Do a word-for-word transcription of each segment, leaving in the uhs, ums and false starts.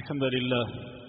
الحمد لله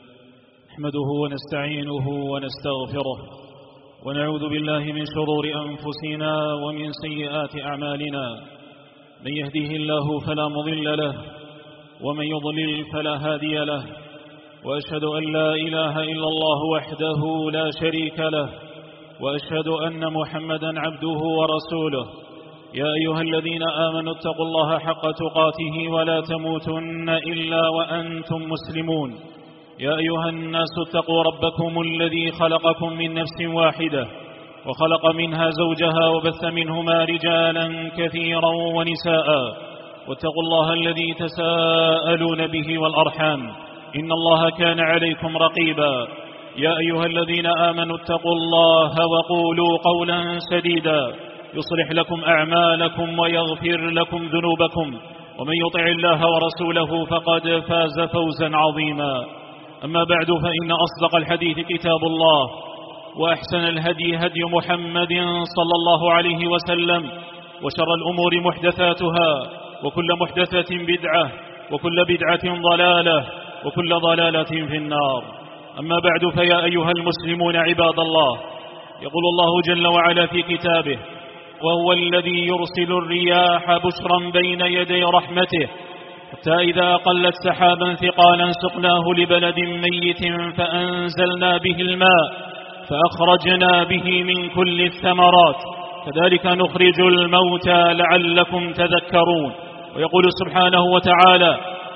نحمده ونستعينه ونستغفره ونعوذ بالله من شرور أنفسنا ومن سيئات أعمالنا. من يهده الله فلا مضل له ومن يضلل فلا هادي له، وأشهد أن لا إله إلا الله وحده لا شريك له، وأشهد أن محمدا عبده ورسوله. يا أيها الذين آمنوا اتقوا الله حق تقاته ولا تموتن إلا وأنتم مسلمون. يا أيها الناس اتقوا ربكم الذي خلقكم من نفس واحدة وخلق منها زوجها وبث منهما رجالا كثيرا ونساء، واتقوا الله الذي تساءلون به والأرحام إن الله كان عليكم رقيبا. يا أيها الذين آمنوا اتقوا الله وقولوا قولا سديدا يصلح لكم أعمالكم ويغفر لكم ذنوبكم، ومن يطع الله ورسوله فقد فاز فوزا عظيما. أما بعد، فإن أصدق الحديث كتاب الله، وأحسن الهدي هدي محمد صلى الله عليه وسلم، وشر الأمور محدثاتها، وكل محدثة بدعة، وكل بدعة ضلالة، وكل ضلالة في النار. أما بعد، فيا أيها المسلمون عباد الله، يقول الله جل وعلا في كتابه: وهو الذي يرسل الرياح بشرا بين يدي رحمته حتى إذا أقلت سحابا ثقالا سقناه لبلد ميت فأنزلنا به الماء فأخرجنا به من كل الثمرات كذلك نخرج الموتى لعلكم تذكرون. ويقول سبحانه وتعالى: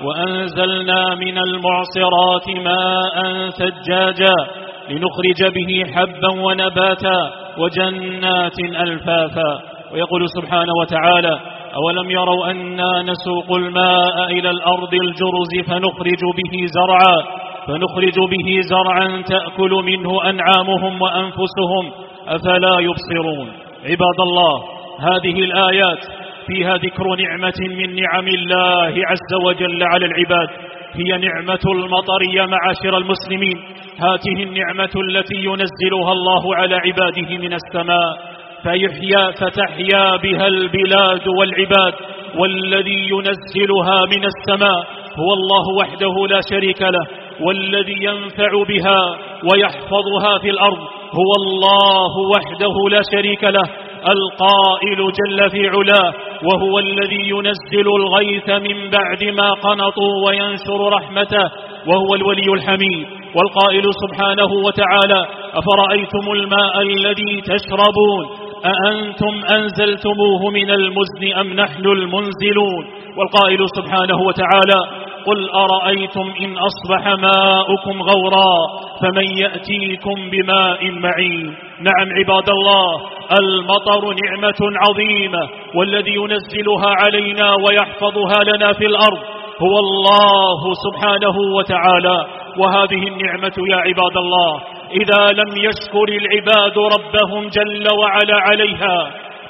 وأنزلنا من المعصرات ماء ثجاجا لنخرج به حبا ونباتا وجنات ألفافا. ويقول سبحانه وتعالى: أولم يروا أنا نسوق الماء إلى الأرض الجرز فنخرج به زرعا فنخرج به زرعا تأكل منه أنعامهم وأنفسهم أفلا يبصرون. عباد الله، هذه الآيات فيها ذكر نعمة من نعم الله عز وجل على العباد، هي نعمة المطر يا معاشر المسلمين. هذه النعمة التي ينزلها الله على عباده من السماء فيحيا فتحيا بها البلاد والعباد، والذي ينزلها من السماء هو الله وحده لا شريك له، والذي ينفع بها ويحفظها في الأرض هو الله وحده لا شريك له، القائل جل في علاه: وهو الذي ينزل الغيث من بعد ما قنطوا وينشر رحمته وهو الولي الحميد. والقائل سبحانه وتعالى: أفرأيتم الماء الذي تشربون أأنتم أنزلتموه من المزن أم نحن المنزلون. والقائل سبحانه وتعالى: قل أرأيتم إن أصبح ماؤكم غورا فمن يأتيكم بماء معين. نعم عباد الله، المطر نعمة عظيمة، والذي ينزلها علينا ويحفظها لنا في الأرض هو الله سبحانه وتعالى. وهذه النعمة يا عباد الله إذا لم يشكر العباد ربهم جل وعلا عليها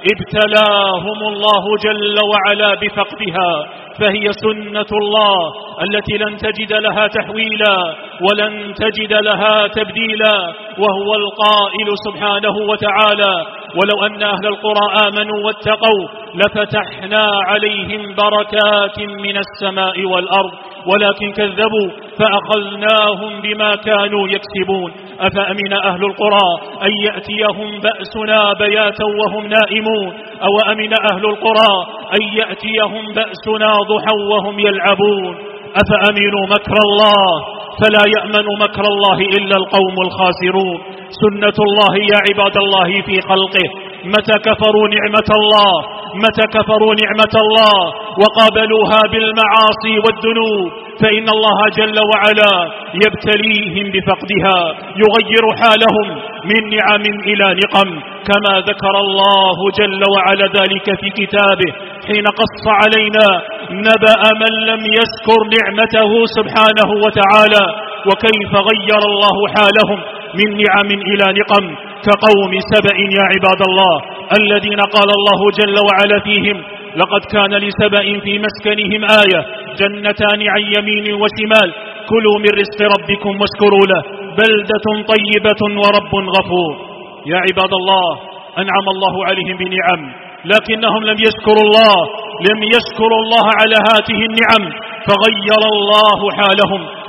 ابتلاهم الله جل وعلا بفقدها، فهي سنة الله التي لن تجد لها تحويلا ولن تجد لها تبديلا. وهو القائل سبحانه وتعالى: ولو أن أهل القرى آمنوا واتقوا لفتحنا عليهم بركات من السماء والأرض ولكن كذبوا فأخذناهم بما كانوا يكسبون. أفأمن أهل القرى أن يأتيهم بأسنا بياتا وهم نائمون، أو أمن أهل القرى أن يأتيهم بأسنا ضحى وهم يلعبون. أفأمنوا مكر الله فلا يأمن مكر الله إلا القوم الخاسرون. سنة الله يا عباد الله في خلقه، متى كفروا نعمة الله متى كفروا نعمة الله وقابلوها بالمعاصي والذنوب فإن الله جل وعلا يبتليهم بفقدها، يغير حالهم من نعم إلى نقم، كما ذكر الله جل وعلا ذلك في كتابه حين قص علينا نبأ من لم يذكر نعمته سبحانه وتعالى، وكيف غير الله حالهم من نعم إلى نقم، كقوم سبأ يا عباد الله الذين قال الله جل وعلا فيهم: لقد كان لسبأ في مسكنهم آية جنتان عن يمين وشمال كلوا من رزق ربكم واشكروا له بلدة طيبة ورب غفور. يا عباد الله، أنعم الله عليهم بنعم لكنهم لم يشكروا الله لم يشكروا الله على هذه النعم فغير الله حالهم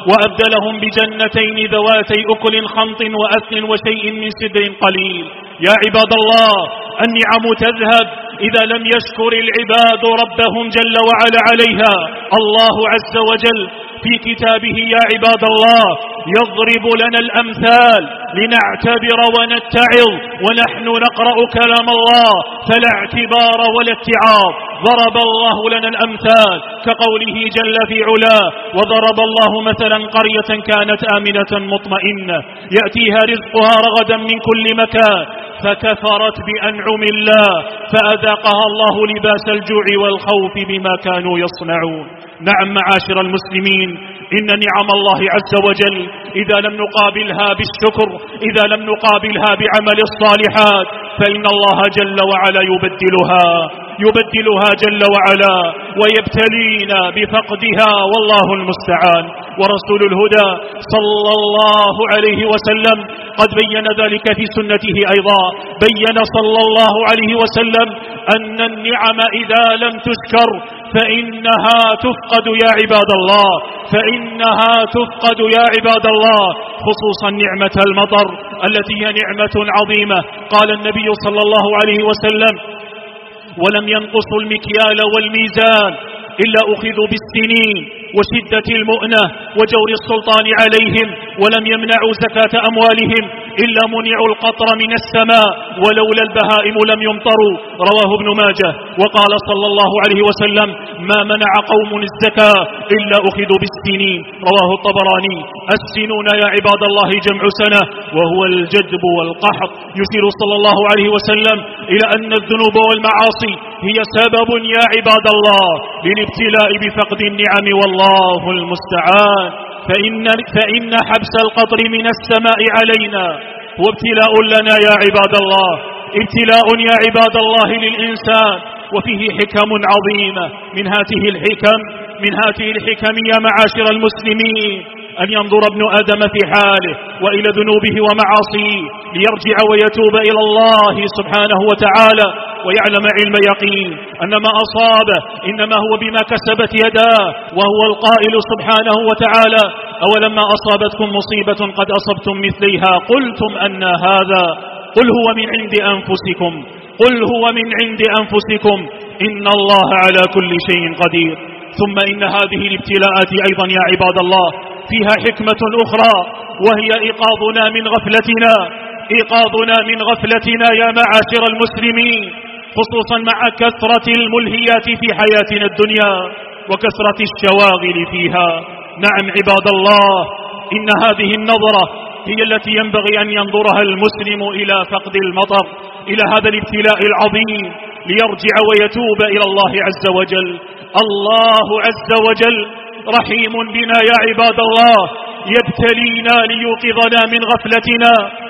وأبدلهم بجنتين ذواتي أكل خمط وأثل وشيء من سدر قليل. يا عباد الله، النعم تذهب إذا لم يشكر العباد ربهم جل وعلا عليها. الله عز وجل في كتابه يا عباد الله يضرب لنا الأمثال لنعتبر ونتعظ، ونحن نقرأ كلام الله فلا اعتبار ولا اتعاظ. ضرب الله لنا الأمثال كقوله جل في علاه: وضرب الله مثلا قرية كانت آمنة مطمئنة يأتيها رزقها رغدا من كل مكان فكفرت بأنعم الله فأذاقها الله لباس الجوع والخوف بما كانوا يصنعون. نعم معاشر المسلمين، إن نعم الله عز وجل إذا لم نقابلها بالشكر، إذا لم نقابلها بعمل الصالحات، فإن الله جل وعلا يبدلها يبدلها جل وعلا ويبتلينا بفقدها، والله المستعان. ورسول الهدى صلى الله عليه وسلم قد بين ذلك في سنته أيضا. بين صلى الله عليه وسلم أن النعم إذا لم تشكر فإنها تفقد يا عباد الله، فإنها تفقد يا عباد الله، خصوصا نعمة المطر التي هي نعمة عظيمة. قال النبي صلى الله عليه وسلم: ولم ينقصوا المكيال والميزان إلا أخذوا بالسنين وشدة المؤنة وجور السلطان عليهم، ولم يمنعوا زكاة أموالهم إلا منعوا القطر من السماء، ولولا البهائم لم يمطروا. رواه ابن ماجه. وقال صلى الله عليه وسلم: ما منع قوم الزكاة إلا أخذوا بالسنين. رواه الطبراني. السنون يا عباد الله جمع سنة، وهو الجدب والقحط. يشير صلى الله عليه وسلم إلى أن الذنوب والمعاصي هي سبب يا عباد الله للابتلاء بفقد النعم، والله المستعان. فإن, فإن حبس القطر من السماء علينا هو ابتلاء لنا يا عباد الله، ابتلاء يا عباد الله للإنسان، وفيه حكم عظيمة. من هذه الحكم من هذه الحكم يا معاشر المسلمين أن ينظر ابن آدم في حاله وإلى ذنوبه ومعاصيه ليرجع ويتوب إلى الله سبحانه وتعالى، ويعلم علم يقين أن ما أصابه إنما هو بما كسبت يداه، وهو القائل سبحانه وتعالى: أولما أصابتكم مصيبة قد أصبتم مثليها قلتم أن هذا قل هو من عند أنفسكم قل هو من عند أنفسكم إن الله على كل شيء قدير. ثم إن هذه الابتلاءات أيضا يا عباد الله فيها حكمة أخرى، وهي إيقاظنا من غفلتنا إيقاظنا من غفلتنا يا معاشر المسلمين، خصوصا مع كثرة الملهيات في حياتنا الدنيا وكثرة الشواغل فيها. نعم عباد الله، إن هذه النظرة هي التي ينبغي أن ينظرها المسلم إلى فقد المطر، إلى هذا الابتلاء العظيم، ليرجع ويتوب إلى الله عز وجل. الله عز وجل رحيم بنا يا عباد الله، يبتلينا ليوقظنا من غفلتنا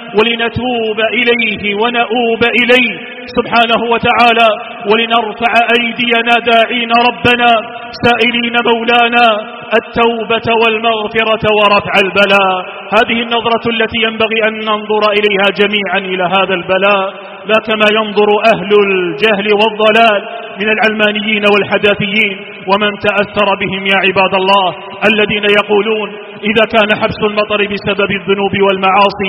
ولنتوب إليه ونؤوب إليه سبحانه وتعالى، ولنرفع أيدينا داعين ربنا سائلين مولانا التوبة والمغفرة ورفع البلاء. هذه النظرة التي ينبغي أن ننظر إليها جميعا إلى هذا البلاء، لا كما ينظر أهل الجهل والضلال من العلمانيين والحداثيين ومن تأثر بهم يا عباد الله، الذين يقولون إذا كان حبس المطر بسبب الذنوب والمعاصي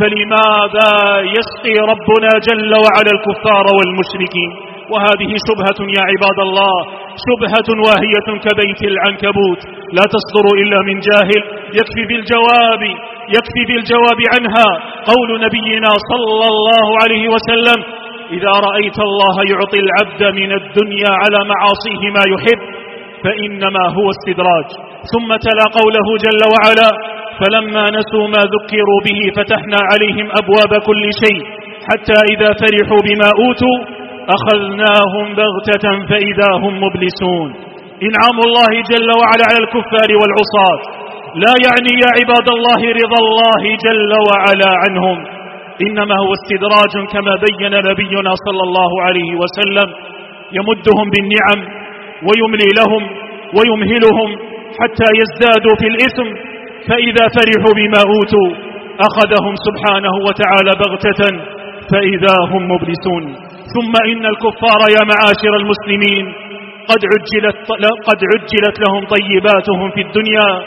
فلماذا يسقي ربنا جل وعلا الكفار والمشركين؟ وهذه شبهة يا عباد الله، شبهة واهية كبيت العنكبوت، لا تصدر إلا من جاهل. يكفي بالجواب يكفي بالجواب عنها قول نبينا صلى الله عليه وسلم: إذا رأيت الله يعطي العبد من الدنيا على معاصيه ما يحب فإنما هو استدراج. ثم تلا قوله جل وعلا: فلما نسوا ما ذكروا به فتحنا عليهم أبواب كل شيء حتى إذا فرحوا بما أوتوا أخذناهم بغتة فإذا هم مبلسون. إنعام الله جل وعلا على الكفار والعصاة لا يعني يا عباد الله رضا الله جل وعلا عنهم، إنما هو استدراج كما بين نبينا صلى الله عليه وسلم، يمدهم بالنعم ويملي لهم ويمهلهم حتى يزدادوا في الإثم، فإذا فرحوا بما أوتوا أخذهم سبحانه وتعالى بغتة فإذا هم مبلسون. ثم إن الكفار يا معاشر المسلمين قد عجلت, قد عجلت لهم طيباتهم في الدنيا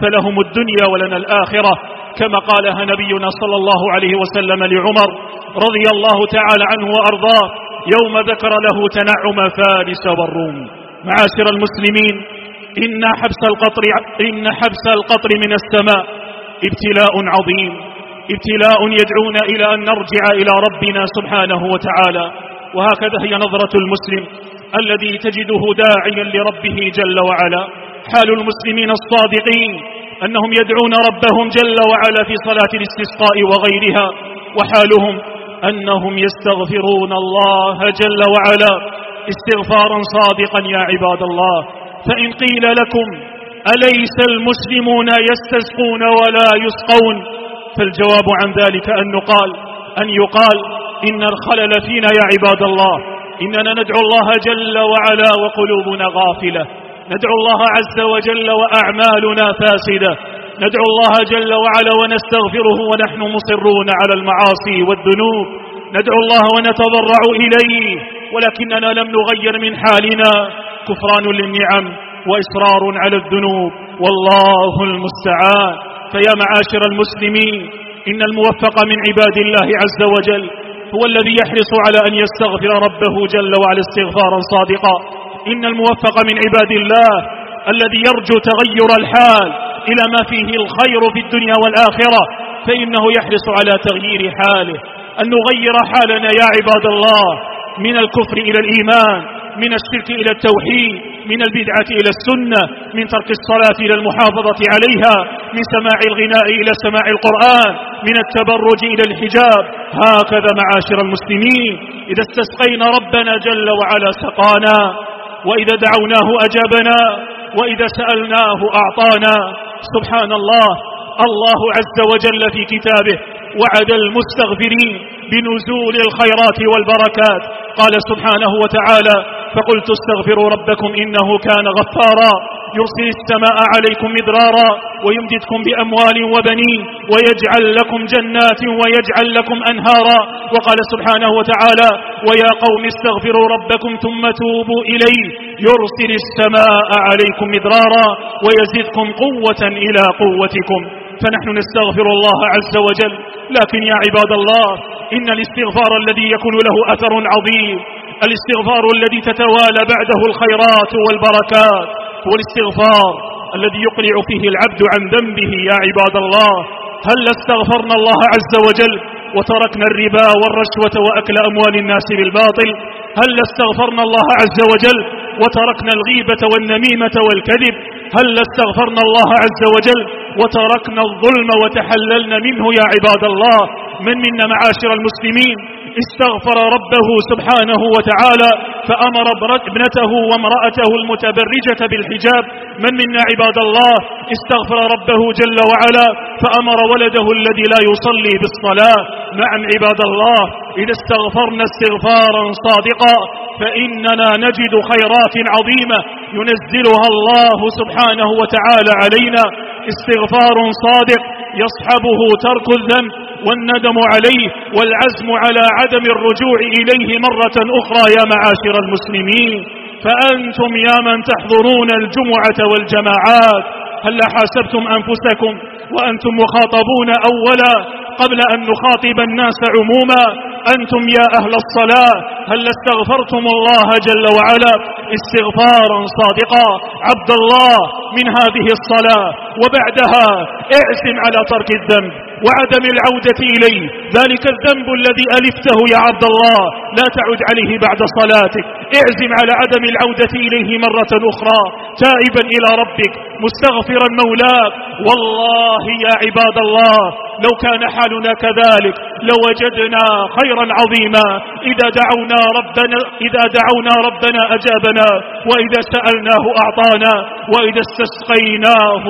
فلهم الدنيا ولنا الآخرة، كما قالها نبينا صلى الله عليه وسلم لعمر رضي الله تعالى عنه وأرضاه يوم ذكر له تنعم فارس والروم. معاشر المسلمين، إن حبس القطر, إن حبس القطر من السماء ابتلاء عظيم، ابتلاء يدعونا إلى أن نرجع إلى ربنا سبحانه وتعالى. وهكذا هي نظرة المسلم الذي تجده داعيا لربه جل وعلا. حال المسلمين الصادقين أنهم يدعون ربهم جل وعلا في صلاة الاستسقاء وغيرها، وحالهم أنهم يستغفرون الله جل وعلا استغفارا صادقا يا عباد الله. فإن قيل لكم أليس المسلمون يستسقون ولا يسقون، فالجواب عن ذلك أن يقال, أن يقال إن الخلل فينا يا عباد الله، إننا ندعو الله جل وعلا وقلوبنا غافلة، ندعو الله عز وجل وأعمالنا فاسدة، ندعو الله جل وعلا ونستغفره ونحن مصرون على المعاصي والذنوب، ندعو الله ونتضرع إليه، ولكننا لم نغير من حالنا، كفران للنعم وإصرار على الذنوب، والله المستعان. فيا معاشر المسلمين، إن الموفق من عباد الله عز وجل هو الذي يحرص على أن يستغفر ربه جل وعلا استغفارا صادقا. إن الموفق من عباد الله الذي يرجو تغير الحال إلى ما فيه الخير في الدنيا والآخرة، فإنه يحرص على تغيير حاله، أن نغير حالنا يا عباد الله من الكفر إلى الإيمان، من الشرك إلى التوحيد، من البدعة إلى السنة، من ترك الصلاة إلى المحافظة عليها، من سماع الغناء إلى سماع القرآن، من التبرج إلى الحجاب. هكذا معاشر المسلمين، إذا استسقينا ربنا جل وعلا سقانا، وإذا دعوناه أجابنا، وإذا سألناه أعطانا. سبحان الله، الله عز وجل في كتابه وعد المستغفرين بنزول الخيرات والبركات. قال سبحانه وتعالى: فقلت استغفروا ربكم إنه كان غفارا يرسل السماء عليكم مدرارا ويمددكم بأموال وبنين ويجعل لكم جنات ويجعل لكم أنهارا. وقال سبحانه وتعالى: ويا قوم استغفروا ربكم ثم توبوا إليه يرسل السماء عليكم مدرارا ويزدكم قوة إلى قوتكم. فنحن نستغفر الله عز وجل، لكن يا عباد الله، إن الاستغفار الذي يكون له أثر عظيم، الاستغفار الذي تتوالى بعده الخيرات والبركات، هو الاستغفار الذي يقلع فيه العبد عن ذنبه يا عباد الله. هل استغفرنا الله عز وجل وتركنا الربا والرشوة وأكل أموال الناس بالباطل؟ هل استغفرنا الله عز وجل وتركنا الغيبة والنميمة والكذب؟ هل استغفرنا الله عز وجل وتركنا الظلم وتحللنا منه يا عباد الله؟ من منا معاشر المسلمين استغفر ربه سبحانه وتعالى فأمر ابنته وامرأته المتبرجة بالحجاب؟ من منا عباد الله استغفر ربه جل وعلا فأمر ولده الذي لا يصلي بالصلاة؟ نعم عباد الله، إذا استغفرنا استغفارا صادقا فإننا نجد خيرات عظيمة ينزلها الله سبحانه وتعالى علينا. استغفار صادق يصحبه ترك الذنب والندم عليه والعزم على عدم الرجوع إليه مرة أخرى. يا معاشر المسلمين، فأنتم يا من تحضرون الجمعة والجماعات، هل حاسبتم أنفسكم وأنتم مخاطبون أولا قبل أن نخاطب الناس عموما؟ أنتم يا أهل الصلاة، هل استغفرتم الله جل وعلا استغفارا صادقا؟ عبد الله، من هذه الصلاة وبعدها اعزم على ترك الذنب وعدم العودة إليه. ذلك الذنب الذي ألفته يا عبد الله لا تعد عليه بعد صلاتك، اعزم على عدم العودة إليه مرة أخرى، تائبا إلى ربك مستغفرا مولاك. والله يا عباد الله، لو كان حالنا كذلك لوجدنا خيرا عظيما. إذا دعونا ربنا إذا دعونا ربنا أجابنا، وإذا سألناه أعطانا، وإذا استسقيناه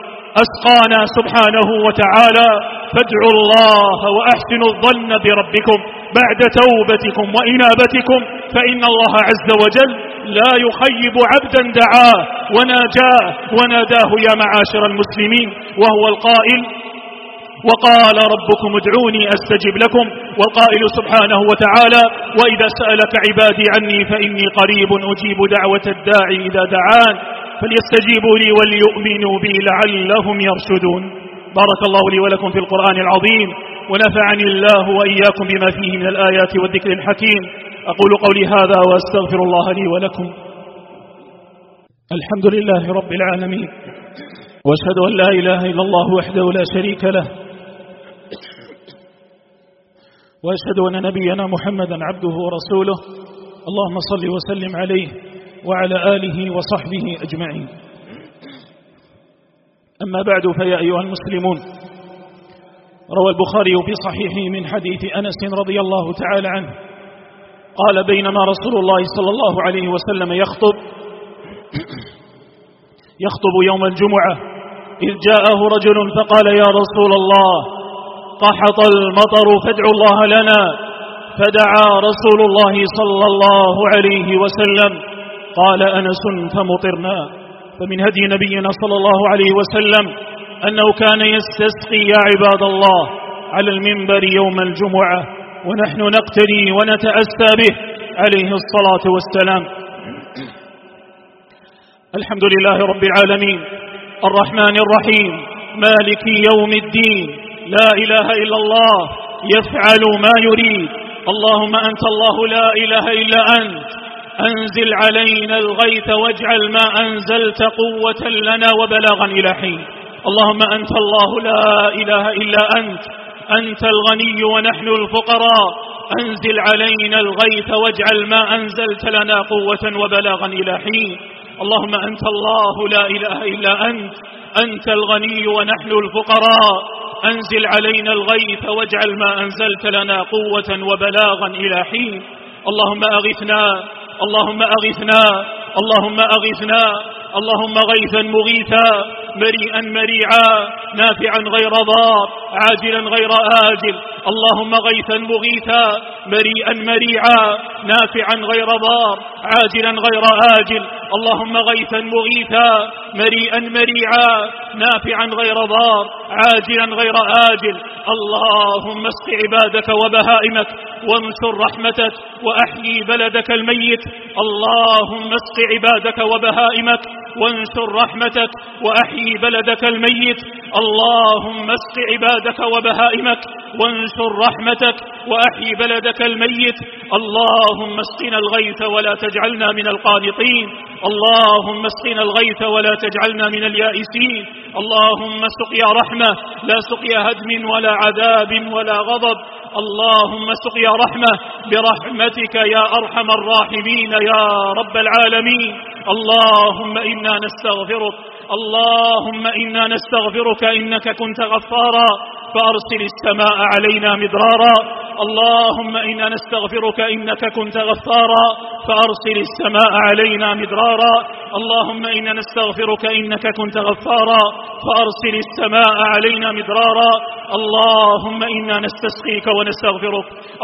أسقانا سبحانه وتعالى. فادعوا الله وأحسنوا الظن بربكم بعد توبتكم وإنابتكم، فإن الله عز وجل لا يخيب عبدا دعاه وناجاه وناداه يا معاشر المسلمين، وهو القائل: وقال ربكم ادعوني أستجب لكم. والقائل سبحانه وتعالى: وإذا سألك عبادي عني فإني قريب أجيب دعوة الداعي إذا دعان. فليستجيبوا لي وليؤمنوا بي لعلهم يرشدون. بارك الله لي ولكم في القرآن العظيم، ونفعني الله وإياكم بما فيه من الآيات والذكر الحكيم. أقول قولي هذا وأستغفر الله لي ولكم. الحمد لله رب العالمين، وأشهد أن لا إله إلا الله وحده لا شريك له، وأشهد أن نبينا محمدا عبده ورسوله. اللهم صل وسلم عليه وعلى آله وصحبه أجمعين. أما بعد، فيا أيها المسلمون، روى البخاري في صحيحه من حديث أنس رضي الله تعالى عنه قال: بينما رسول الله صلى الله عليه وسلم يخطب يخطب يوم الجمعة إذ جاءه رجل فقال: يا رسول الله، قحط المطر فادعوا الله لنا. فدعا رسول الله صلى الله عليه وسلم. قال أنس: فمطرنا. فمن هدي نبينا صلى الله عليه وسلم أنه كان يستسقي يا عباد الله على المنبر يوم الجمعة، ونحن نقتدي ونتأسى به عليه الصلاة والسلام. الحمد لله رب العالمين الرحمن الرحيم مالك يوم الدين، لا إله إلا الله يفعل ما يريد. اللهم أنت الله لا إله إلا أنت، أنزل علينا الغيث واجعل ما أنزلت قوة لنا وبلاغا إلى حين. اللهم أنت الله لا إله إلا أنت، أنت الغني ونحن الفقراء، أنزل علينا الغيث واجعل ما أنزلت لنا قوة وبلاغا إلى حين. اللهم أنت الله لا إله إلا أنت، أنت الغني ونحن الفقراء، أنزل علينا الغيث واجعل ما أنزلت لنا قوة وبلاغا إلى حين. اللهم أغثنا، اللهم أغثنا، اللهم أغثنا، اللهم غيثا مغيثا، مريئا مريعا، نافعا غير ضار، عاجلا غير آجل. اللهم غيثا مغيثا، مريئا مريعا، نافعا غير ضار، عاجلا غير آجل. اللهم غيثا مغيثا، مريئا مريعا، نافعا غير ضار، عاجلا غير آجل. اللهم اسق عبادك وبهائمك، وانشر رحمتك، وأحيي بلدك الميت. اللهم اسق عبادك وبهائمك، وانشر رحمتك، وأحيي بلدك الميت. اللهم اسق عبادك وبهائمك، وانشر رحمتك، وأحيي بلدك الميت. اللهم اسقنا الغيث ولا تجعلنا من القانطين. اللهم اسقنا الغيث ولا تجعلنا من اليائسين. اللهم سقيا رحمة لا سقيا هدم ولا عذاب ولا غضب. اللهم سقيا رحمة برحمتك يا أرحم الراحمين يا رب العالمين. اللهم إنا نستغفرك، اللهم إنا نستغفرك إنك كنت غفارا فأرسل السماء علينا مدرارا. اللهم إنا نستغفرك إنك كنت غفارا فأرسل السماء علينا مدرارا. اللهم إنا نستغفرك إنك كنت غفارا فأرسل السماء علينا مدرارا. اللهم إنا نستسقيك ونستغفرك،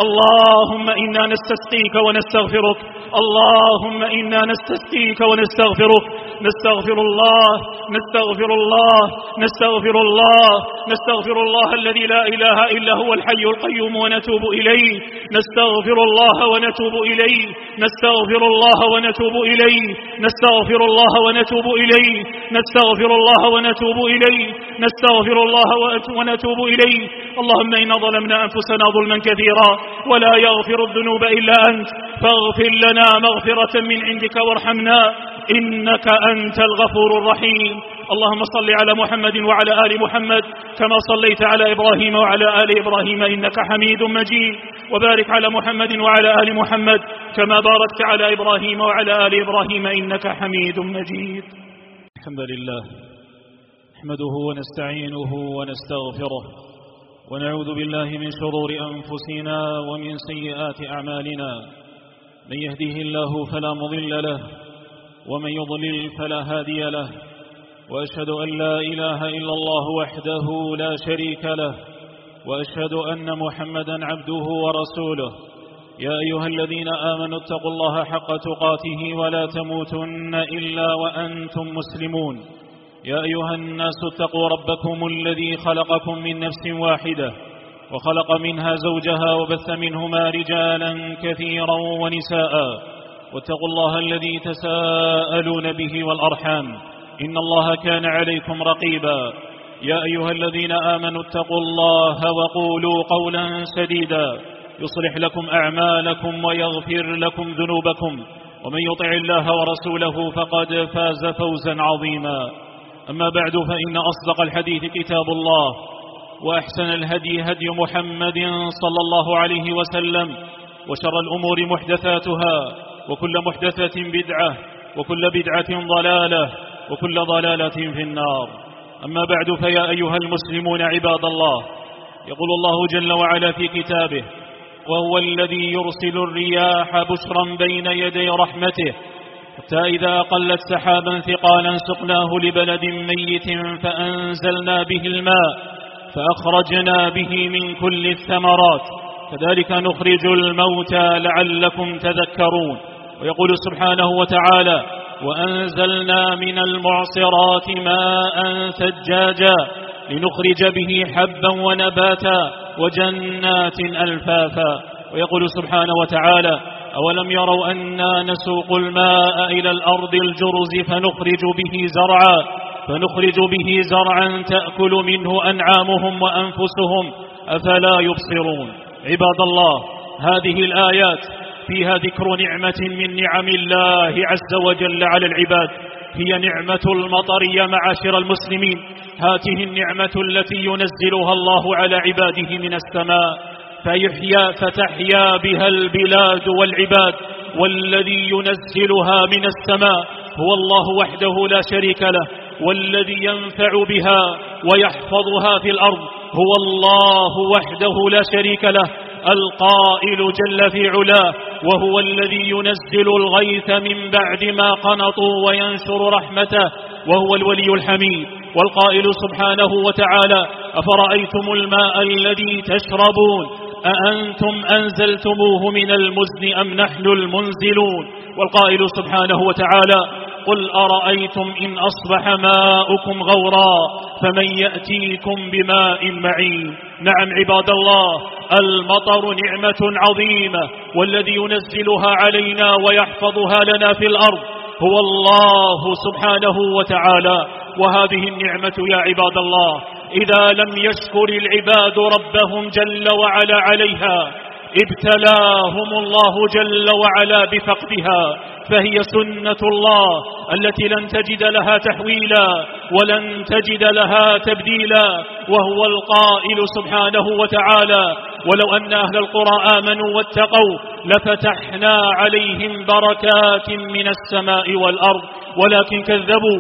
اللهم إنا نستسقيك ونستغفرك، اللهم إنا نستسقيك ونستغفرك. نستغفر الله، نستغفر الله، نستغفر الله، نستغفر الله الذي لا إله إلا هو الحي القيوم ونتوب إليه. نستغفر الله ونتوب إليه، نستغفر الله ونتوب إليه، نستغفر الله ونتوب إليه، نستغفر الله ونتوب إليه، نستغفر الله ونتوب إليه. اللهم إنا ظلمنا أنفسنا ظلما كثيرا ولا يغفر الذنوب إلا أنت، فاغفر لنا مغفرة من عندك وارحمنا إنك أنت الغفور الرحيم. اللهم صل على محمد وعلى آل محمد كما صليت على إبراهيم وعلى آل إبراهيم إنك حميد مجيد، وبارك على محمد وعلى آل محمد كما باركت على إبراهيم وعلى آل إبراهيم إنك حميد مجيد. الحمد لله نحمده ونستعينه ونستغفره، ونعوذ بالله من شرور أنفسنا ومن سيئات أعمالنا. من يهده الله فلا مضل له، ومن يضلل فلا هادي له، وأشهد أن لا إله إلا الله وحده لا شريك له، وأشهد أن محمدا عبده ورسوله. يا أيها الذين آمنوا اتقوا الله حق تقاته ولا تموتن إلا وأنتم مسلمون. يا أيها الناس اتقوا ربكم الذي خلقكم من نفس واحدة وخلق منها زوجها وبث منهما رجالا كثيرا ونساء، واتقوا الله الذي تساءلون به والأرحام إن الله كان عليكم رقيبا. يا أيها الذين آمنوا اتقوا الله وقولوا قولا سديدا يصلح لكم أعمالكم ويغفر لكم ذنوبكم، ومن يطع الله ورسوله فقد فاز فوزا عظيما. أما بعد، فإن أصدق الحديث كتاب الله، وأحسن الهدي هدي محمد صلى الله عليه وسلم، وشر الأمور محدثاتها، وكل محدثة بدعة، وكل بدعة ضلالة، وكل ضلالة في النار. أما بعد، فيا أيها المسلمون عباد الله، يقول الله جل وعلا في كتابه: وهو الذي يرسل الرياح بشرا بين يدي رحمته، حتى إذا أقلت سحابا ثقالا سقناه لبلد ميت فأنزلنا به الماء فأخرجنا به من كل الثمرات كذلك نخرج الموتى لعلكم تذكرون. ويقول سبحانه وتعالى: وأنزلنا من المعصرات ماء ثجاجا لنخرج به حبا ونباتا وجنات ألفافا. ويقول سبحانه وتعالى: أولم يروا أنا نسوق الماء إلى الأرض الجرز فنخرج به زرعا فنخرج به زرعا تأكل منه أنعامهم وأنفسهم أفلا يبصرون. عباد الله، هذه الآيات فيها ذكر نعمة من نعم الله عز وجل على العباد، هي نعمة المطر يا معاشر المسلمين. هذه النعمة التي ينزلها الله على عباده من السماء فيحيا فتحيا بها البلاد والعباد. والذي ينزلها من السماء هو الله وحده لا شريك له، والذي ينفع بها ويحفظها في الأرض هو الله وحده لا شريك له، القائل جل في علاه: وهو الذي ينزل الغيث من بعد ما قنطوا وينشر رحمته وهو الولي الحميد. والقائل سبحانه وتعالى: أفرأيتم الماء الذي تشربون أأنتم أنزلتموه من المزن أم نحن المنزلون. والقائل سبحانه وتعالى: قل أرأيتم إن أصبح ماؤكم غورا فمن يأتيكم بماء معين. نعم عباد الله، المطر نعمة عظيمة، والذي ينزلها علينا ويحفظها لنا في الأرض هو الله سبحانه وتعالى. وهذه النعمة يا عباد الله إذا لم يشكر العباد ربهم جل وعلا عليها ابتلاهم الله جل وعلا بفقدها، فهي سنة الله التي لن تجد لها تحويلا ولن تجد لها تبديلا. وهو القائل سبحانه وتعالى: ولو أن أهل القرى آمنوا واتقوا لفتحنا عليهم بركات من السماء والأرض ولكن كذبوا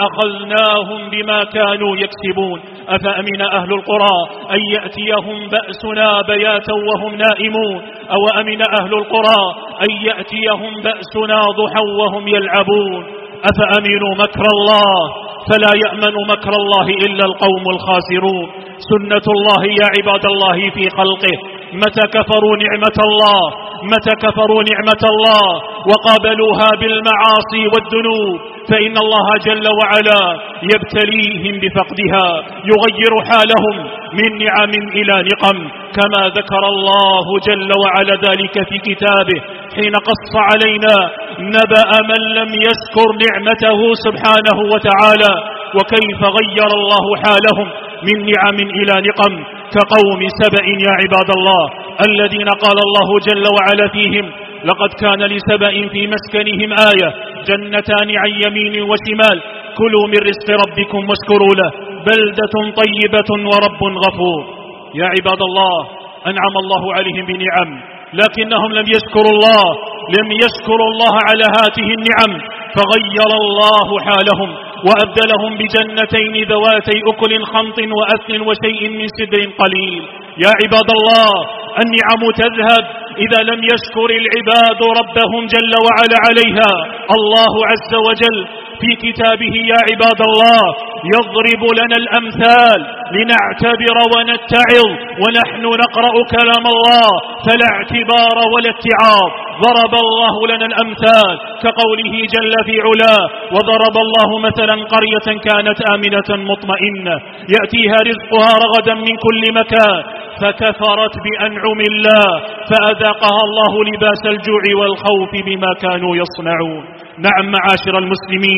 فأخذناهم بما كانوا يكسبون. أفأمن أهل القرى أن يأتيهم بأسنا بياتا وهم نائمون، أو أمن أهل القرى أن يأتيهم بأسنا ضحى وهم يلعبون. أفأمنوا مكر الله فلا يأمن مكر الله إلا القوم الخاسرون. سنة الله يا عباد الله في خلقه، متى كفروا نعمة الله متى كفروا نعمة الله وقابلوها بالمعاصي والذنوب فإن الله جل وعلا يبتليهم بفقدها، يغير حالهم من نعم إلى نقم، كما ذكر الله جل وعلا ذلك في كتابه حين قص علينا نبأ من لم يذكر نعمته سبحانه وتعالى، وكيف غير الله حالهم من نعم إلى نقم كقوم سبأ يا عباد الله، الذين قال الله جل وعلا فيهم: لقد كان لسبأ في مسكنهم آية جنتان عن يمين وشمال كلوا من رزق ربكم واشكروا له بلدة طيبة ورب غفور. يا عباد الله، أنعم الله عليهم بنعم لكنهم لم يشكروا الله لم يشكروا الله على هذه النعم، فغير الله حالهم وأبدلهم بجنتين ذواتي أكل خمط وأثل وشيء من سدر قليل. يا عباد الله، النعم تذهب إذا لم يشكر العباد ربهم جل وعلا عليها. الله عز وجل في كتابه يا عباد الله يضرب لنا الأمثال لنعتبر ونتعظ، ونحن نقرأ كلام الله فلا اعتبار ولا اتعاظ. ضرب الله لنا الأمثال كقوله جل في علاه: وضرب الله مثلا قرية كانت آمنة مطمئنة يأتيها رزقها رغدا من كل مكان فكفرت بأنعم الله فأذاقها الله لباس الجوع والخوف بما كانوا يصنعون. نعم معاشر المسلمين،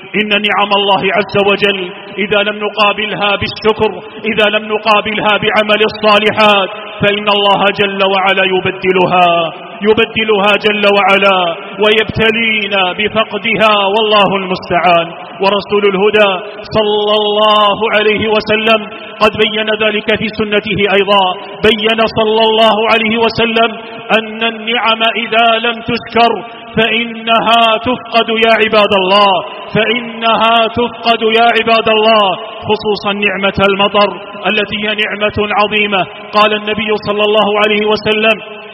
إن نعم الله عز وجل إذا لم نقابلها بالشكر، إذا لم نقابلها بعمل الصالحات، فإن الله جل وعلا يبدلها يبدلها جل وعلا ويبتلينا بفقدها، والله المستعان. ورسول الهدى صلى الله عليه وسلم قد بين ذلك في سنته أيضا، بين صلى الله عليه وسلم أن النعم إذا لم تشكر فإنها تفقد يا عباد الله، فإنها تفقد يا عباد الله، خصوصا نعمة المطر التي هي نعمة عظيمة. قال النبي صلى الله عليه وسلم: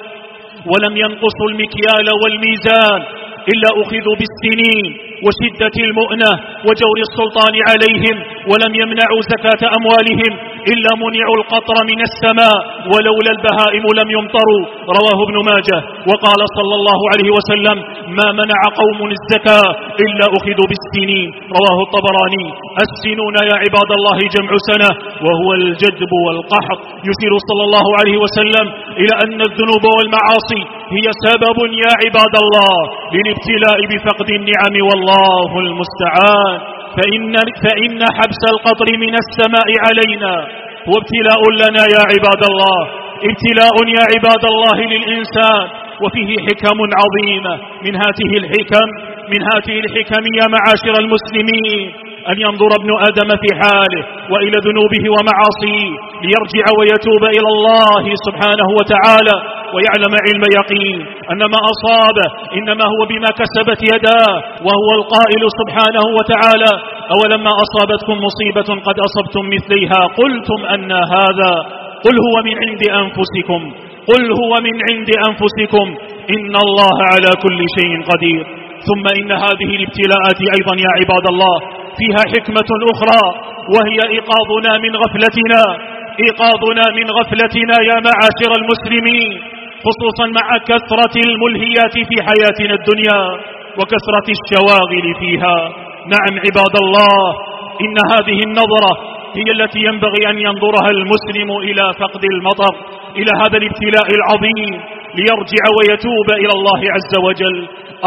ولم ينقصوا المكيال والميزان إلا أخذوا بالسنين وشدة المؤنة وجور السلطان عليهم، ولم يمنعوا زكاة أموالهم إلا منعوا القطر من السماء، ولولا البهائم لم يمطروا. رواه ابن ماجه. وقال صلى الله عليه وسلم: ما منع قوم الزكاة إلا أخذوا بالسنين. رواه الطبراني. السنون يا عباد الله جمع سنة، وهو الجدب والقحط. يشير صلى الله عليه وسلم إلى أن الذنوب والمعاصي هي سبب يا عباد الله للابتلاء بفقد النعم، والله المستعان. فإن, فإن حبس القطر من السماء علينا هو ابتلاء لنا يا عباد الله، ابتلاء يا عباد الله للإنسان، وفيه حكم عظيمة. من هذه الحكم من هذه الحكم يا معاشر المسلمين أن ينظر ابن آدم في حاله وإلى ذنوبه ومعاصيه ليرجع ويتوب إلى الله سبحانه وتعالى، ويعلم علم يقين أن ما أصابه إنما هو بما كسبت يداه، وهو القائل سبحانه وتعالى: أولما أصابتكم مصيبة قد أصبتم مثليها قلتم أن هذا قل هو من عند أنفسكم قل هو من عند أنفسكم إن الله على كل شيء قدير. ثم إن هذه الابتلاءات أيضا يا عباد الله فيها حكمة أخرى، وهي إيقاظنا من غفلتنا إيقاظنا من غفلتنا يا معاشر المسلمين، خصوصا مع كثرة الملهيات في حياتنا الدنيا وكثرة الشواغل فيها. نعم عباد الله، إن هذه النظرة هي التي ينبغي أن ينظرها المسلم إلى فقد المطر، إلى هذا الابتلاء العظيم، ليرجع ويتوب إلى الله عز وجل.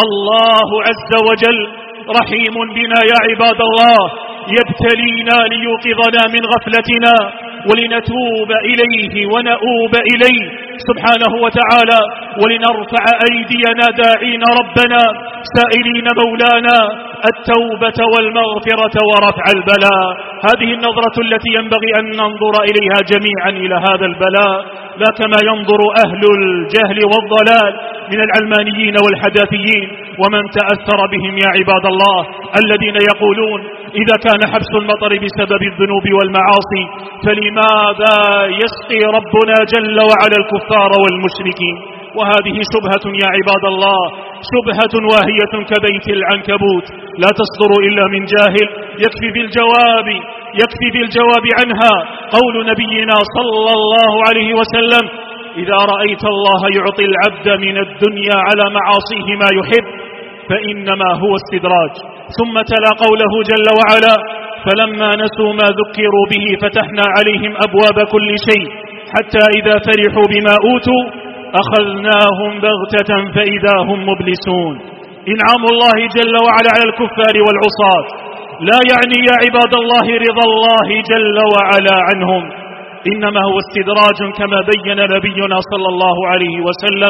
الله عز وجل رحيم بنا يا عباد الله، يبتلينا ليوقظنا من غفلتنا ولنتوب إليه ونؤوب إليه سبحانه وتعالى، ولنرفع أيدينا داعين ربنا سائلين مولانا التوبة والمغفرة ورفع البلاء. هذه النظرة التي ينبغي أن ننظر إليها جميعا إلى هذا البلاء، لا كما ينظر أهل الجهل والضلال من العلمانيين والحداثيين ومن تأثر بهم يا عباد الله، الذين يقولون إذا كان حبس المطر بسبب الذنوب والمعاصي فلماذا يسقي ربنا جل وعلا الكفار والمشركين؟ وهذه شبهة يا عباد الله، شبهة واهية كبيت العنكبوت لا تصدر إلا من جاهل. يكفي بالجواب يكفي بالجواب عنها قول نبينا صلى الله عليه وسلم: إذا رأيت الله يعطي العبد من الدنيا على معاصيه ما يحب فإنما هو استدراج. ثم تلا قوله جل وعلا: فلما نسوا ما ذكروا به فتحنا عليهم أبواب كل شيء حتى إذا فرحوا بما أوتوا أخذناهم بغتة فإذا هم مبلسون. إنعام الله جل وعلا على الكفار والعصاة لا يعني يا عباد الله رضا الله جل وعلا عنهم، إنما هو استدراج كما بين نبينا صلى الله عليه وسلم،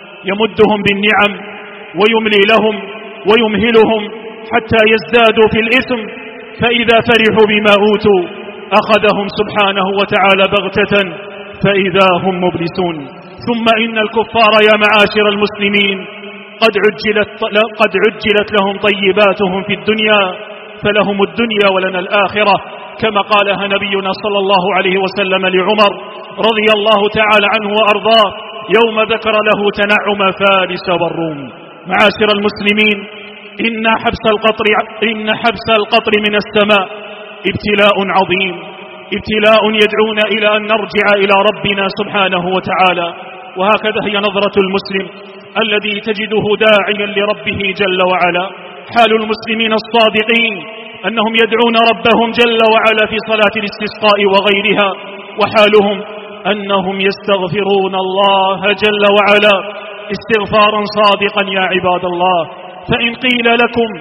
يمدهم بالنعم ويملي لهم ويمهلهم حتى يزدادوا في الإثم، فإذا فرحوا بما أوتوا أخذهم سبحانه وتعالى بغتة فإذا هم مبلسون. ثم إن الكفار يا معاشر المسلمين قد عجلت, قد عجلت لهم طيباتهم في الدنيا، فلهم الدنيا ولنا الآخرة، كما قالها نبينا صلى الله عليه وسلم لعمر رضي الله تعالى عنه وأرضاه يوم ذكر له تنعم فارس والروم. معاشر المسلمين، إن حبس القطر, إن حبس القطر من السماء ابتلاء عظيم، ابتلاء يدعونا إلى أن نرجع إلى ربنا سبحانه وتعالى. وهكذا هي نظرة المسلم الذي تجده داعيا لربه جل وعلا. حال المسلمين الصادقين أنهم يدعون ربهم جل وعلا في صلاة الاستسقاء وغيرها، وحالهم أنهم يستغفرون الله جل وعلا استغفارا صادقا يا عباد الله. فإن قيل لكم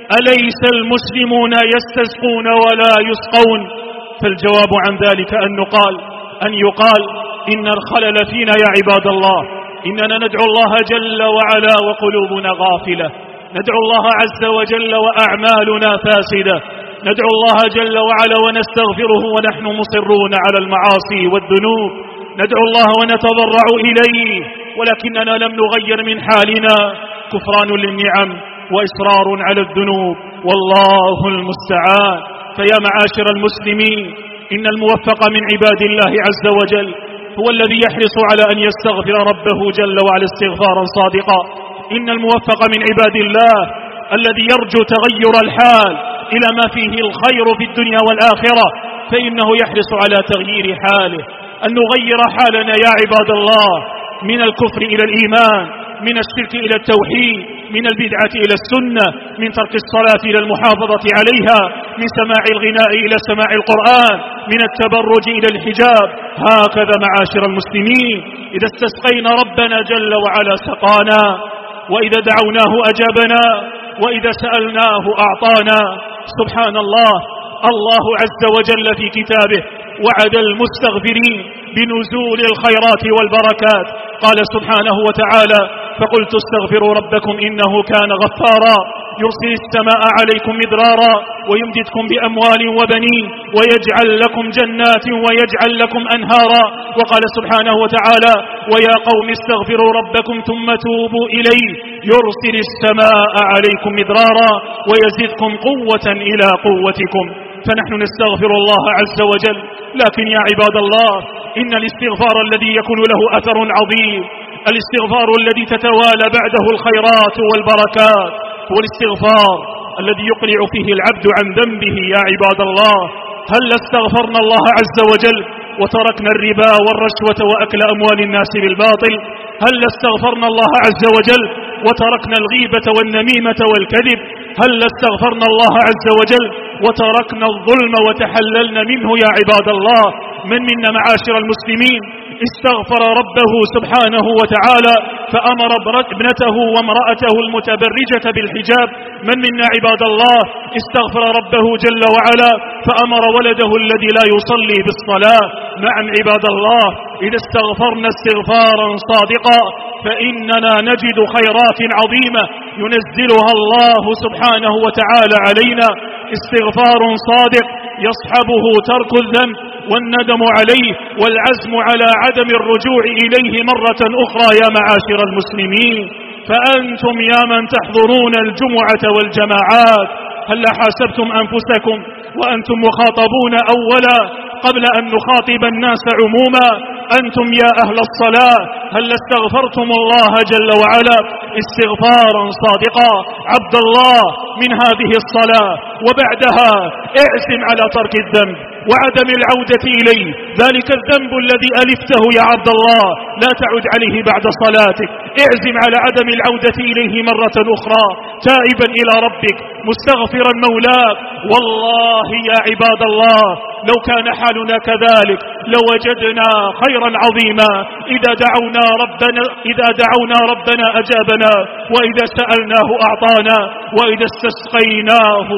أليس المسلمون يستسقون ولا يسقون؟ فالجواب عن ذلك أن يقال أن يقال إن الخلل فينا يا عباد الله، إننا ندعو الله جل وعلا وقلوبنا غافلة، ندعو الله عز وجل وأعمالنا فاسدة، ندعو الله جل وعلا ونستغفره ونحن مصرون على المعاصي والذنوب، ندعو الله ونتضرع إليه، ولكننا لم نغير من حالنا، كفران للنعم وإصرار على الذنوب، والله المستعان. فيا معاشر المسلمين، إن الموفق من عباد الله عز وجل هو الذي يحرص على أن يستغفر ربه جل وعلا استغفارا صادقا. إن الموفق من عباد الله الذي يرجو تغير الحال إلى ما فيه الخير في الدنيا والآخرة، فإنه يحرص على تغيير حاله، أن نغير حالنا يا عباد الله من الكفر إلى الإيمان، من الشرك إلى التوحيد، من البدعة إلى السنة، من ترك الصلاة إلى المحافظة عليها، من سماع الغناء إلى سماع القرآن، من التبرج إلى الحجاب. هكذا معاشر المسلمين، إذا استسقينا ربنا جل وعلا سقانا، وإذا دعوناه أجابنا، وإذا سألناه أعطانا. سبحان الله، الله عز وجل في كتابه وعد المستغفرين بنزول الخيرات والبركات. قال سبحانه وتعالى: فقلت استغفروا ربكم إنه كان غفارا يرسل السماء عليكم مدرارا ويمددكم بأموال وبنين ويجعل لكم جنات ويجعل لكم أنهارا. وقال سبحانه وتعالى: ويا قوم استغفروا ربكم ثم توبوا إليه يرسل السماء عليكم مدرارا ويزدكم قوة إلى قوتكم. فنحن نستغفر الله عز وجل، لكن يا عباد الله، إن الاستغفار الذي يكون له أثر عظيم، الاستغفار الذي تتوالى بعده الخيرات والبركات، هو الاستغفار الذي يقلع فيه العبد عن ذنبه. يا عباد الله، هل استغفرنا الله عز وجل وتركنا الربا والرشوة وأكل أموال الناس بالباطل؟ هل استغفرنا الله عز وجل وتركنا الغيبة والنميمة والكذب؟ هل استغفرنا الله عز وجل وتركنا الظلم وتحللنا منه؟ يا عباد الله، من منا معاشر المسلمين استغفر ربه سبحانه وتعالى فأمر ابنته وامرأته المتبرجة بالحجاب؟ من منا عباد الله استغفر ربه جل وعلا فأمر ولده الذي لا يصلي بالصلاة؟ نعم عباد الله، إذا استغفرنا استغفارا صادقا فإننا نجد خيرات عظيمة ينزلها الله سبحانه وتعالى علينا. استغفار صادق يصحبه ترك الذنب والندم عليه والعزم على عدم الرجوع إليه مرة أخرى. يا معاشر المسلمين، فأنتم يا من تحضرون الجمعة والجماعات، هل حاسبتم أنفسكم وأنتم مخاطبون أولا قبل أن نخاطب الناس عموما؟ أنتم يا أهل الصلاة، هل استغفرتم الله جل وعلا استغفارا صادقا؟ عبد الله، من هذه الصلاة وبعدها اعزم على ترك الذنب وعدم العودة إليه. ذلك الذنب الذي ألفته يا عبد الله لا تعد عليه بعد صلاتك، اعزم على عدم العودة إليه مرة أخرى، تائبا إلى ربك مستغفرا مولاك. والله يا عباد الله، لو كان حالنا كذلك لوجدنا خيرا عظيما. إذا دعونا ربنا إذا دعونا ربنا أجابنا، وإذا سألناه أعطانا، وإذا استسقيناه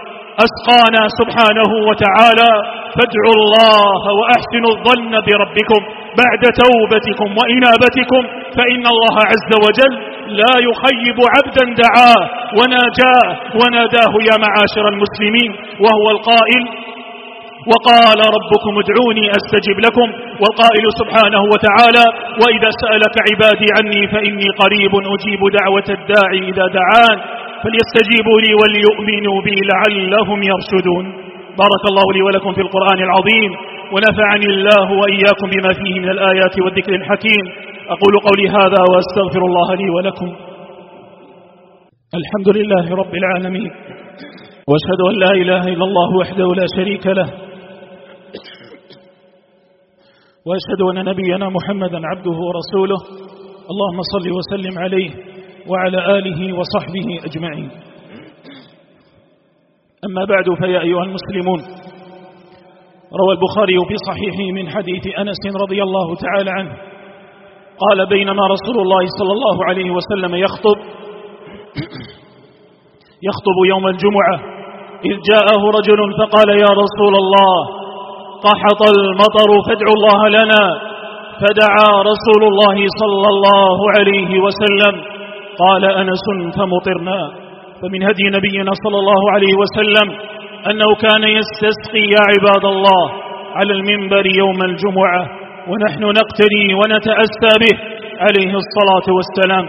أسقانا سبحانه وتعالى. فادعوا الله وأحسنوا الظن بربكم بعد توبتكم وإنابتكم، فإن الله عز وجل لا يخيب عبدا دعاه وناجاه وناداه يا معاشر المسلمين، وهو القائل: وقال ربكم ادعوني أستجب لكم. والقائل سبحانه وتعالى: وإذا سألك عبادي عني فإني قريب أجيب دعوة الداعي إذا دعان فليستجيبوا لي وليؤمنوا بي لعلهم يرشدون. بارك الله لي ولكم في القرآن العظيم، ونفعني الله وإياكم بما فيه من الآيات والذكر الحكيم. أقول قولي هذا وأستغفر الله لي ولكم. الحمد لله رب العالمين، وأشهد أن لا إله إلا الله وحده لا شريك له، وأشهد أن نبينا محمدا عبده ورسوله. اللهم صل وسلم عليه وعلى آله وصحبه أجمعين. أما بعد، فيا أيها المسلمون، روى البخاري في صحيحه من حديث أنس رضي الله تعالى عنه قال: بينما رسول الله صلى الله عليه وسلم يخطب يخطب يوم الجمعة إذ جاءه رجل فقال: يا رسول الله، قحط المطر فادعوا الله لنا. فدعا رسول الله صلى الله عليه وسلم. قال أنس: فمطرنا. فمن هدي نبينا صلى الله عليه وسلم أنه كان يستسقي يا عباد الله على المنبر يوم الجمعة، ونحن نقتدي ونتأسى به عليه الصلاة والسلام.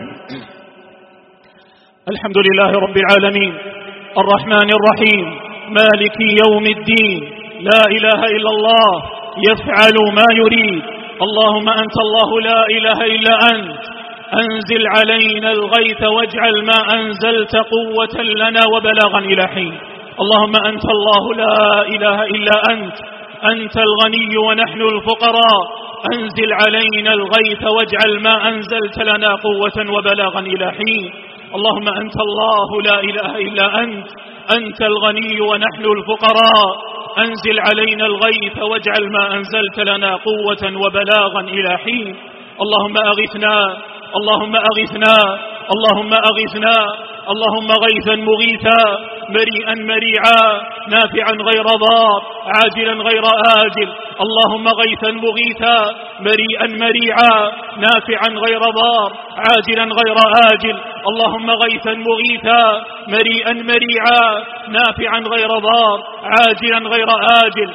الحمد لله رب العالمين الرحمن الرحيم مالك يوم الدين، لا إله إلا الله يفعل ما يريد. اللهم أنت الله لا إله إلا أنت، أنزل علينا الغيث واجعل ما أنزلت قوة لنا وبلاغا إلى حين. اللهم أنت الله لا إله إلا أنت، أنت الغني ونحن الفقراء، أنزل علينا الغيث واجعل ما أنزلت لنا قوة وبلاغا إلى حين. اللهم أنت الله لا إله إلا أنت، أنت الغني ونحن الفقراء، أنزل علينا الغيث واجعل ما أنزلت لنا قوة وبلاغا إلى حين. اللهم أغثنا، اللهم أغثنا، اللهم أغثنا، اللهم غيثا مغيثا، مريئا مريعا، نافعا غير ضار، عاجلا غير آجل. اللهم غيثا مغيثا، مريئا مريعا، نافعا غير ضار، عاجلا غير آجل. اللهم غيثا مغيثا، مريئا مريعا، نافعا غير ضار، عاجلا غير آجل.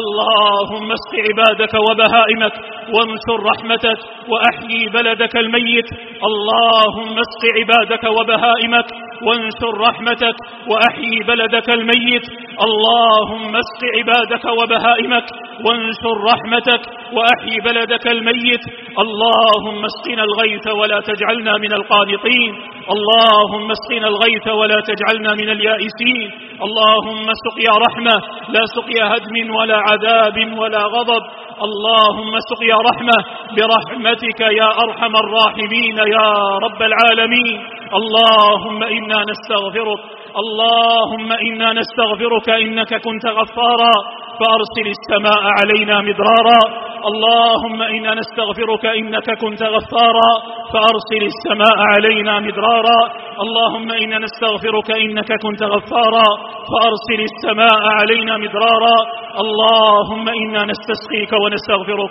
اللهم اسق عبادك وبهائمك وانشر رحمتك وأحيي بلدك الميت. اللهم اسق عبادك وبهائمك وانشر رحمتك وأحيي بلدك الميت. اللهم اسق عبادك وبهائمك وانشر رحمتك وأحيي بلدك الميت. اللهم اسقنا الغيث ولا تجعلنا من القانطين. اللهم اسقنا الغيث ولا تجعلنا من اليائسين. اللهم سقيا رحمة لا سقيا هدم ولا عذاب ولا غضب. اللهم سقيا رحمة برحمتك يا أرحم الراحمين يا رب العالمين. اللهم إنا نستغفرك، اللهم إنا نستغفرك إنك كنت غفارا فأرسل السماء علينا مدرارا. اللهم إنا نستغفرك إنك كنت غفارا فأرسل السماء علينا مدرارا. اللهم إنا نستغفرك إنك كنت غفارا فأرسل السماء علينا مدرارا. اللهم إنا نستسقيك ونستغفرك،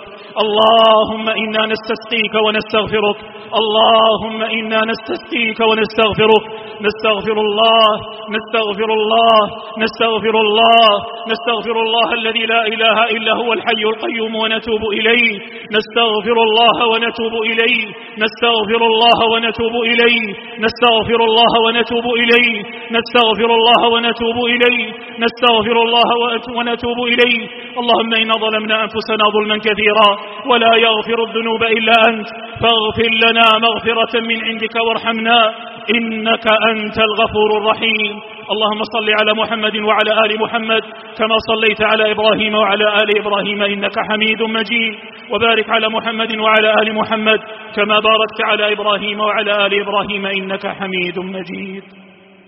اللهم إنا نستسقيك ونستغفرك، اللهم إنا نستسقيك ونستغفرك. نستغفر الله، نستغفر الله، نستغفر الله، نستغفر الله الذي لا إله إلا هو الحي القيوم ونتوب إليه. نستغفر الله ونتوب إليه، نستغفر الله ونتوب إليه، نستغفر الله ونتوب إليه، نستغفر الله ونتوب إليه، نستغفر الله ونتوب إليه. اللهم إنا ظلمنا أنفسنا ظلما كثيرا ولا يغفر الذنوب إلا أنت، فاغفر لنا مغفرة من عندك وارحمنا إنك أنت الغفور الرحيم. اللهم صل على محمد وعلى آل محمد كما صليت على إبراهيم وعلى آل إبراهيم إنك حميد مجيد، وبارك على محمد وعلى آل محمد كما باركت على إبراهيم وعلى آل إبراهيم إنك حميد مجيد.